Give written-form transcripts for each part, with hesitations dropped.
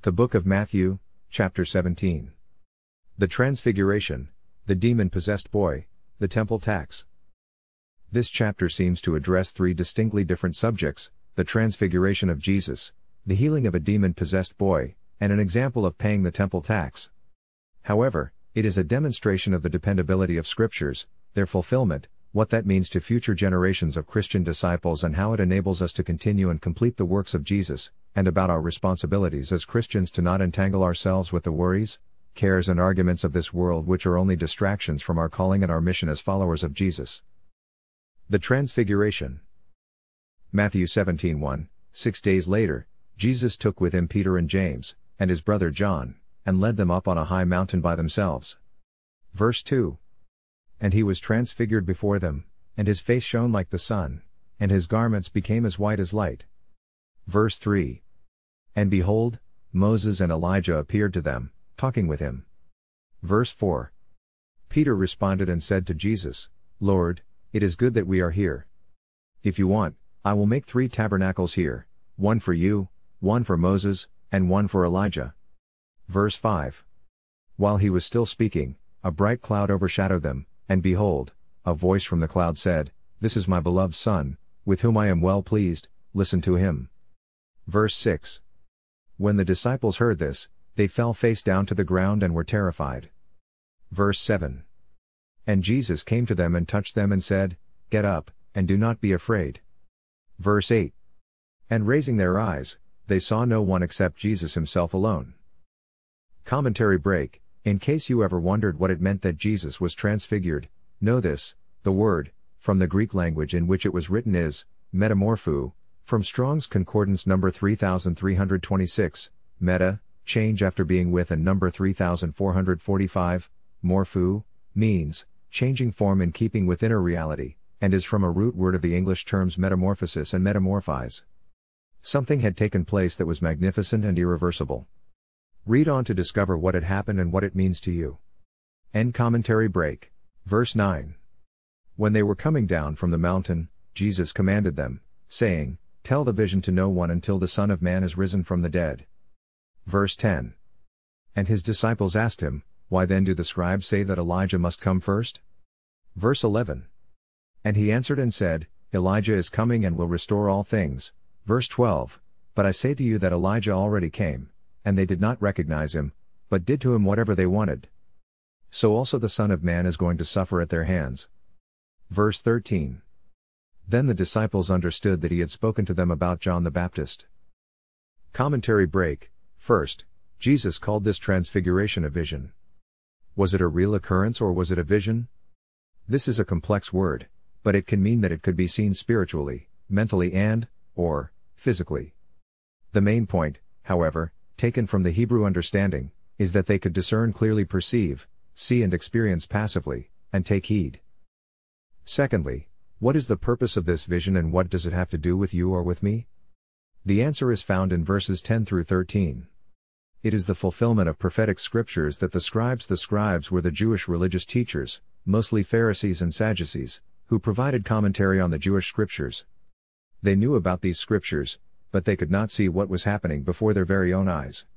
The Book of Matthew, chapter 17. The Transfiguration, the demon-possessed boy, the temple tax. This chapter seems to address three distinctly different subjects: the transfiguration of Jesus, the healing of a demon-possessed boy, and an example of paying the temple tax. However, it is a demonstration of the dependability of scriptures, their fulfillment, what that means to future generations of Christian disciples, and how it enables us to continue and complete the works of Jesus, and about our responsibilities as Christians to not entangle ourselves with the worries, cares and arguments of this world, which are only distractions from our calling and our mission as followers of Jesus. The Transfiguration. Matthew 17:1. 6 days later, Jesus took with him Peter and James, and his brother John, and led them up on a high mountain by themselves. Verse 2. And he was transfigured before them, and his face shone like the sun, and his garments became as white as light. Verse 3. And behold, Moses and Elijah appeared to them, talking with him. Verse 4. Peter responded and said to Jesus, "Lord, it is good that we are here. If you want, I will make 3 tabernacles here, one for you, one for Moses, and one for Elijah." Verse 5. While he was still speaking, a bright cloud overshadowed them, and behold, a voice from the cloud said, "This is my beloved Son, with whom I am well pleased, listen to him." Verse 6. When the disciples heard this, they fell face down to the ground and were terrified. Verse 7. And Jesus came to them and touched them and said, "Get up, and do not be afraid." Verse 8. And raising their eyes, they saw no one except Jesus himself alone. Commentary break. In case you ever wondered what it meant that Jesus was transfigured, know this: the word, from the Greek language in which it was written, is metamorphou, from Strong's Concordance number 3326, meta, change after being with, and number 3445, morphou, means changing form in keeping with inner reality, and is from a root word of the English terms metamorphosis and metamorphize. Something had taken place that was magnificent and irreversible. Read on to discover what had happened and what it means to you. End commentary break. Verse 9. When they were coming down from the mountain, Jesus commanded them, saying, "Tell the vision to no one until the Son of Man is risen from the dead." Verse 10. And his disciples asked him, "Why then do the scribes say that Elijah must come first?" Verse 11. And he answered and said, "Elijah is coming and will restore all things." Verse 12. But I say to you that Elijah already came, and they did not recognize him, but did to him whatever they wanted. So also the Son of Man is going to suffer at their hands. Verse 13. Then the disciples understood that he had spoken to them about John the Baptist. Commentary break. First, Jesus called this transfiguration a vision. Was it a real occurrence or was it a vision? This is a complex word, but it can mean that it could be seen spiritually, mentally or physically. The main point, however, taken from the Hebrew understanding, is that they could discern, clearly perceive, see and experience passively, and take heed. Secondly, what is the purpose of this vision and what does it have to do with you or with me? The answer is found in verses 10 through 13. It is the fulfillment of prophetic scriptures that the scribes were the Jewish religious teachers, mostly Pharisees and Sadducees, who provided commentary on the Jewish scriptures. They knew about these scriptures, but they could not see what was happening before their very own eyes.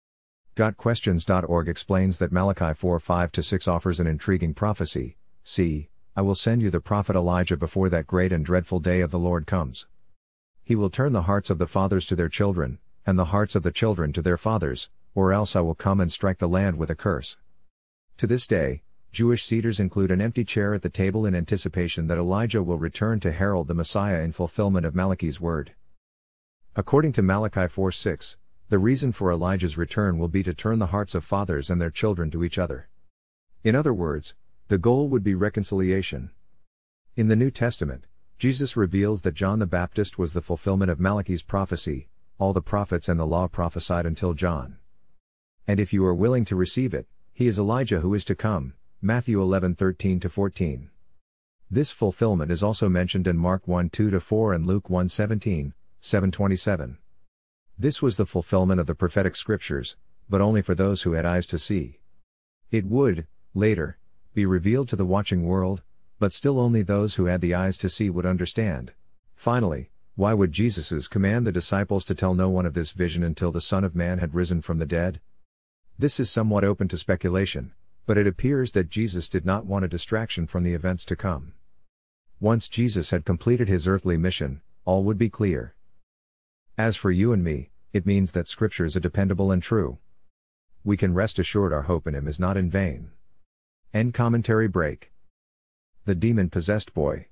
GotQuestions.org explains that Malachi 4:5-6 offers an intriguing prophecy. "See, I will send you the prophet Elijah before that great and dreadful day of the Lord comes. He will turn the hearts of the fathers to their children, and the hearts of the children to their fathers, or else I will come and strike the land with a curse." To this day, Jewish Seder's include an empty chair at the table in anticipation that Elijah will return to herald the Messiah in fulfillment of Malachi's word. According to Malachi 4:6, the reason for Elijah's return will be to turn the hearts of fathers and their children to each other. In other words, the goal would be reconciliation. In the New Testament, Jesus reveals that John the Baptist was the fulfillment of Malachi's prophecy. All the prophets and the law prophesied until John. And if you are willing to receive it, he is Elijah who is to come. Matthew 11:13-14. This fulfillment is also mentioned in Mark 1:2-4 and Luke 1:17, 7:27. This was the fulfillment of the prophetic scriptures, but only for those who had eyes to see. It would, later, be revealed to the watching world, but still only those who had the eyes to see would understand. Finally, Why would Jesus command the disciples to tell no one of this vision until the Son of Man had risen from the dead? This is somewhat open to speculation, but it appears that Jesus did not want a distraction from the events to come. Once Jesus had completed his earthly mission, all would be clear. As for you and me, it means that Scriptures are dependable and true. We can rest assured our hope in him is not in vain. End commentary break. The demon-possessed boy.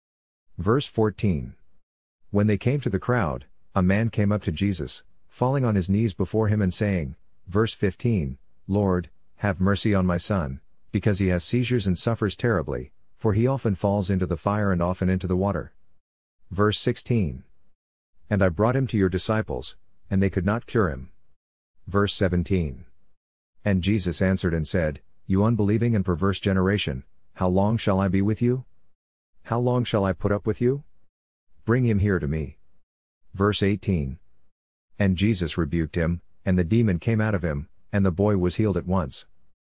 Verse 14. When they came to the crowd, a man came up to Jesus, falling on his knees before him and saying, verse 15, Lord, have mercy on my son, because he has seizures and suffers terribly, for he often falls into the fire and often into the water. Verse 16. And I brought him to your disciples, and they could not cure him. Verse 17. And Jesus answered and said, You unbelieving and perverse generation, how long shall I be with you? How long shall I put up with you? Bring him here to me. Verse 18. And Jesus rebuked him, and the demon came out of him, and the boy was healed at once.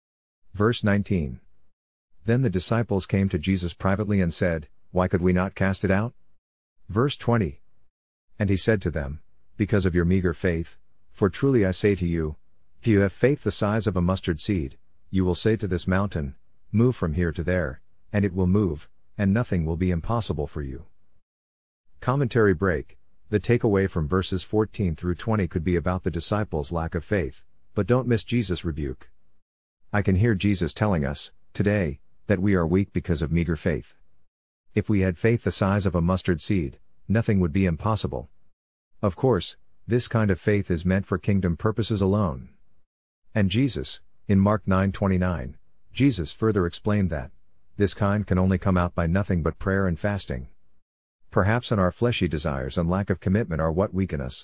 Verse 19. Then the disciples came to Jesus privately and said, Why could we not cast it out? Verse 20. And he said to them, Because of your meager faith, for truly I say to you, if you have faith the size of a mustard seed, you will say to this mountain, Move from here to there, and it will move, and nothing will be impossible for you. Commentary break. The takeaway from verses 14 through 20 could be about the disciples' lack of faith, but don't miss Jesus' rebuke. I can hear Jesus telling us, today, that we are weak because of meager faith. If we had faith the size of a mustard seed, nothing would be impossible. Of course, this kind of faith is meant for kingdom purposes alone. And Jesus, in Mark 9:29, Jesus further explained that this kind can only come out by nothing but prayer and fasting. Perhaps our fleshy desires and lack of commitment are what weaken us.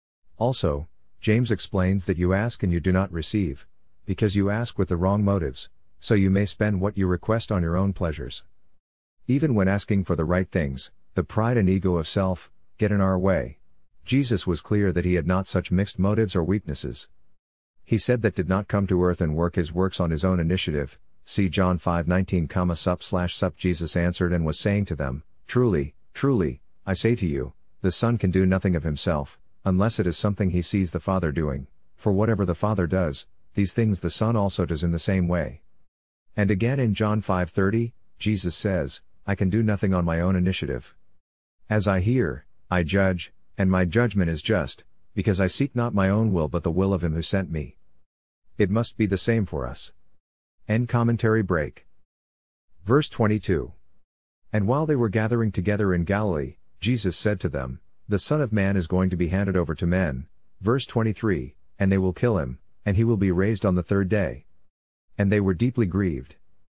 Also, James explains that you ask and you do not receive, because you ask with the wrong motives, so you may spend what you request on your own pleasures. Even when asking for the right things, the pride and ego of self get in our way. Jesus was clear that he had not such mixed motives or weaknesses. He said that did not come to earth and work his works on his own initiative. See John 5:19, sup. Jesus answered and was saying to them, Truly, truly, I say to you, the Son can do nothing of himself, unless it is something he sees the Father doing, for whatever the Father does, these things the Son also does in the same way. And again in John 5:30, Jesus says, I can do nothing on my own initiative. As I hear, I judge, and my judgment is just, because I seek not my own will but the will of him who sent me. It must be the same for us. End commentary break. Verse 22. And while they were gathering together in Galilee, Jesus said to them, The Son of Man is going to be handed over to men. Verse 23, and they will kill him, and he will be raised on the third day. And they were deeply grieved.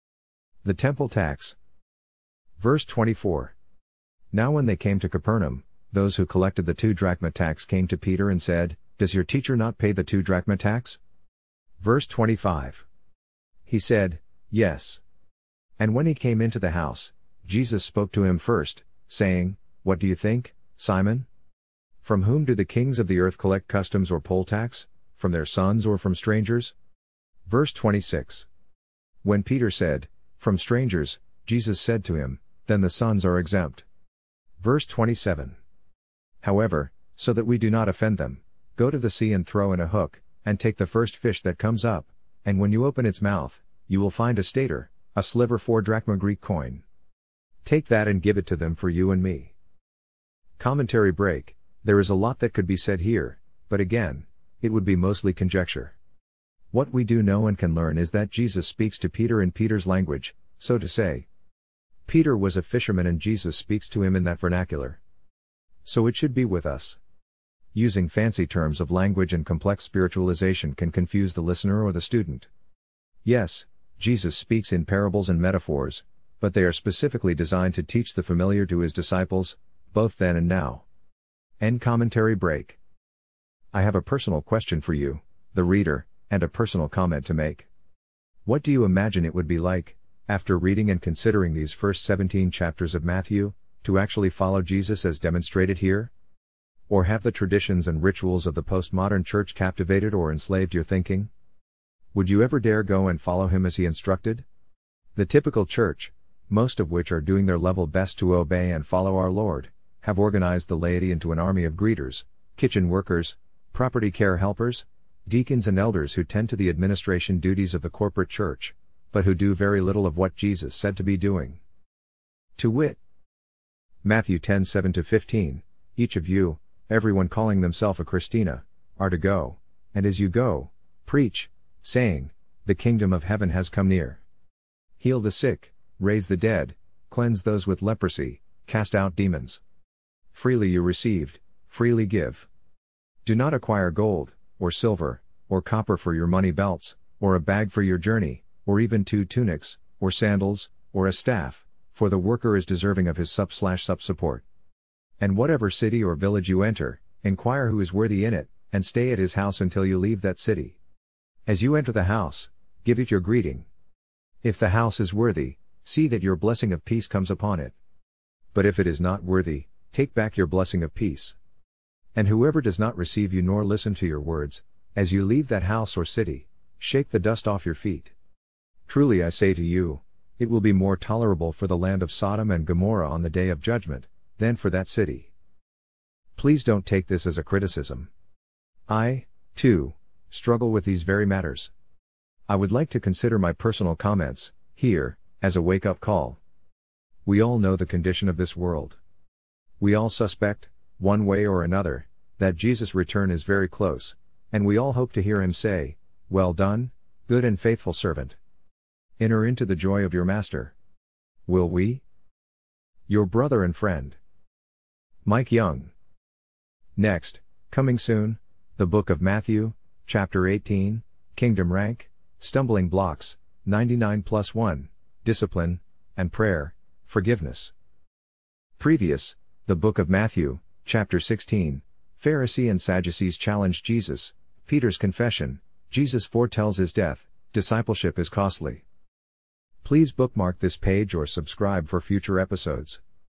The temple tax. Verse 24. Now when they came to Capernaum, those who collected the 2 drachma tax came to Peter and said, Does your teacher not pay the 2 drachma tax? Verse 25. He said, Yes. And when he came into the house, Jesus spoke to him first, saying, What do you think, Simon? From whom do the kings of the earth collect customs or poll tax? From their sons or from strangers? Verse 26. When Peter said, From strangers, Jesus said to him, Then the sons are exempt. Verse 27. However, so that we do not offend them, go to the sea and throw in a hook, and take the first fish that comes up, and when you open its mouth, you will find a stater, a sliver 4 drachma Greek coin. Take that and give it to them for you and me. Commentary break. There is a lot that could be said here, but again, it would be mostly conjecture. What we do know and can learn is that Jesus speaks to Peter in Peter's language, so to say. Peter was a fisherman and Jesus speaks to him in that vernacular. So it should be with us. Using fancy terms of language and complex spiritualization can confuse the listener or the student. Yes, Jesus speaks in parables and metaphors, but they are specifically designed to teach the familiar to his disciples, both then and now. End commentary break. I have a personal question for you, the reader, and a personal comment to make. What do you imagine it would be like, after reading and considering these first 17 chapters of Matthew, to actually follow Jesus as demonstrated here? Or have the traditions and rituals of the postmodern church captivated or enslaved your thinking? Would you ever dare go and follow him as he instructed? The typical church, most of which are doing their level best to obey and follow our Lord, have organized the laity into an army of greeters, kitchen workers, property care helpers, deacons and elders who tend to the administration duties of the corporate church, but who do very little of what Jesus said to be doing. To wit, Matthew 10:7-15, each of you, everyone calling themselves a Christina, are to go, and as you go, preach, saying, the kingdom of heaven has come near. Heal the sick, raise the dead, cleanse those with leprosy, cast out demons. Freely you received, freely give. Do not acquire gold, or silver, or copper for your money belts, or a bag for your journey, or even 2 tunics, or sandals, or a staff, for the worker is deserving of his support. And whatever city or village you enter, inquire who is worthy in it, and stay at his house until you leave that city. As you enter the house, give it your greeting. If the house is worthy, see that your blessing of peace comes upon it. But if it is not worthy, take back your blessing of peace. And whoever does not receive you nor listen to your words, as you leave that house or city, shake the dust off your feet. Truly I say to you, it will be more tolerable for the land of Sodom and Gomorrah on the day of judgment, than for that city. Please don't take this as a criticism. I, too, struggle with these very matters. I would like to consider my personal comments, here, as a wake-up call. We all know the condition of this world. We all suspect, one way or another, that Jesus' return is very close, and we all hope to hear him say, "Well done, good and faithful servant. Enter into the joy of your master." Will we? Your brother and friend, Mike Young. Next, coming soon, the book of Matthew, chapter 18, Kingdom Rank, Stumbling Blocks, 99+1, Discipline, and Prayer, Forgiveness. Previous, the book of Matthew, chapter 16, Pharisee and Sadducees challenge Jesus, Peter's confession, Jesus foretells his death, discipleship is costly. Please bookmark this page or subscribe for future episodes.